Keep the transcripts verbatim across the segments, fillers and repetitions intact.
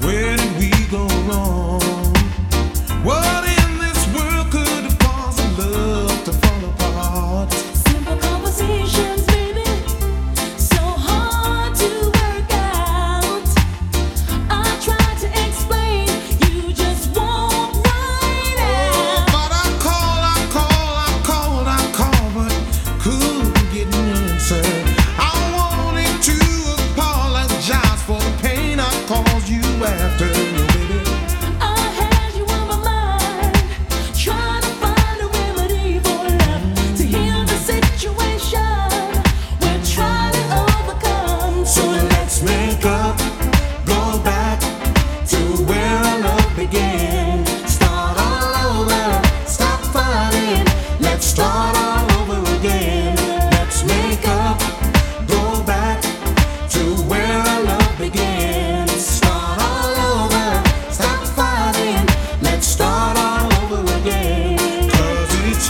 Where did we go wrong? What in this world could have caused our love to fall apart? Simple conversations, baby, so hard to work out. I tried to explain, you just won't right out. But I call, I call, I called, I called, but couldn't get an answer. I wanted to apologize for the pain I caused you after, baby. I had you on my mind, trying to find a remedy for love to heal the situation we're trying to overcome. So let's make up, go back to where our love began. Start all over, stop fighting. Let's start all over again. Let's make up, go back to where our love began. Start all over, stop fighting. Let's start all over again. 'Cause it's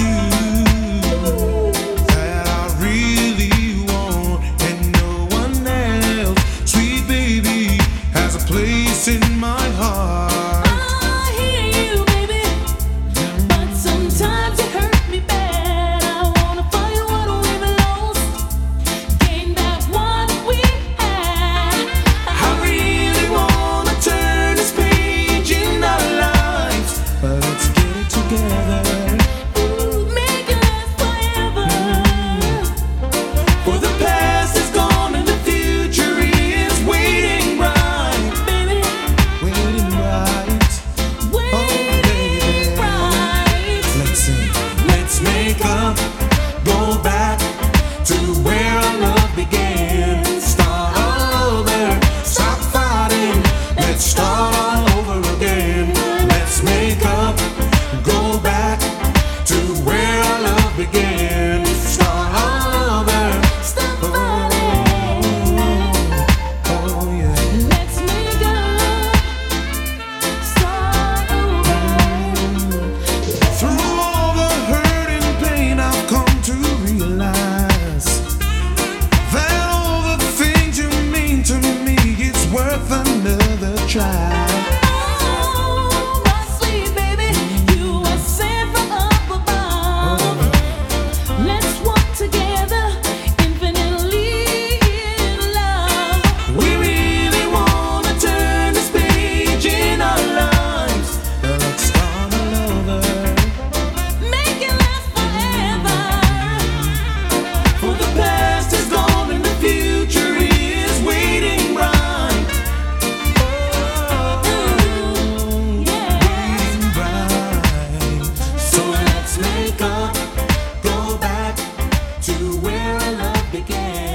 you that I really want, and no one else. Sweet baby has a place in my heart. I hear you, baby, but sometimes it hurt me bad. I wanna find what we've lost, gain back what we had. I really wanna turn this page in our lives, but let's get it together. Ooh, make it last forever. For the past is gone and the future is waiting right, Baby, waiting right. waiting right. Let's sing. Let's make up, go back to where our love began. Start all over, stop fighting. Let's start all over again. Let's make up, go back to where our love began. Start all over. Stop Oh, fighting. oh yeah. Let's make up, start over. Through all the hurt and pain, I've come to realize that all the things you mean to me, it's worth another try. Oh, my sweet baby, you are sent from up above. Let's walk together infinitely in love. We really wanna turn this page in our lives. Let's start all over. Make it last forever. For the past is gone and the future is waiting right. Ooh, yeah. Waiting right. So let's make up, go back to where our love began.